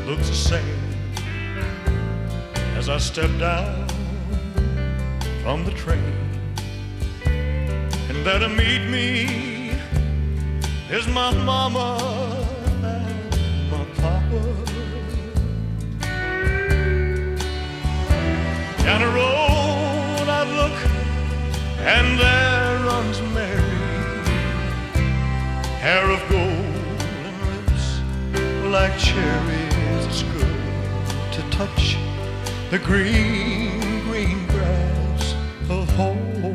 looks the same as I step down from the train. And there to meet me is my mama and my papa. Down the road I look, and there runs Mary, hair of gold and lips like cherries. It's good to touch the green, green grass of home.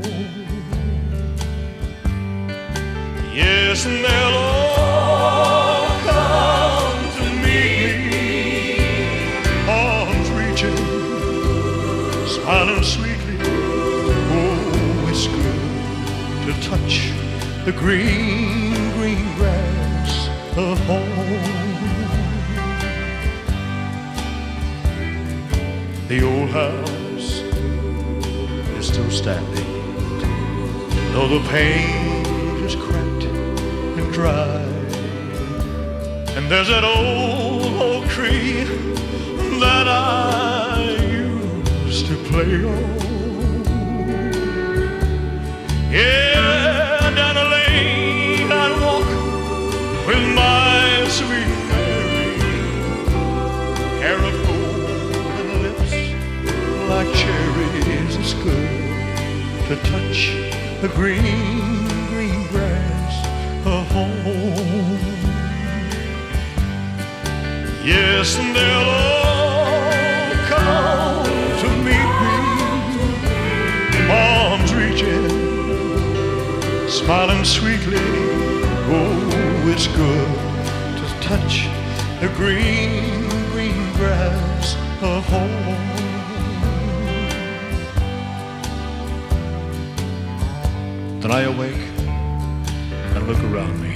Yes, and they'll all come to meet me, arms reaching, smiling sweetly. Oh, it's good to touch the green, green grass of home. The old house is still standing, though the paint is cracked and dry. And there's that old oak tree that I used to play on. Yeah, down the lane I'd walk with my sweet Mary, hair of gold and lips like cherries. It's good to touch the green, green grass of home. Yes, and they'll all come to meet me, arms reaching, smiling sweetly. Oh, it's good to touch the green, green grass of home. Then I awake and look around me.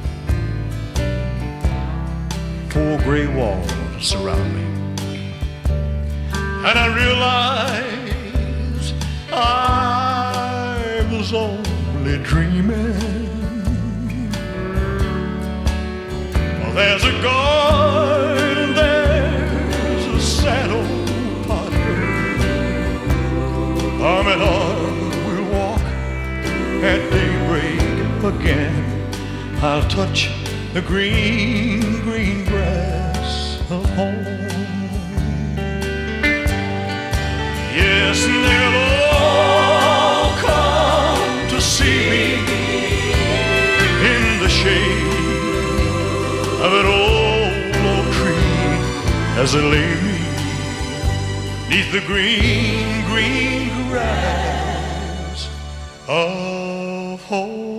4 gray walls surround me, and I realize I was only dreaming. Well, there's a garden, there's a sad old partner. Arm in arm we'll walk at daybreak again. I'll touch the green, green grass of home. Yes, and they'll all come to see me in the shade of an old oak tree as they lay me 'neath the green, green grass of home.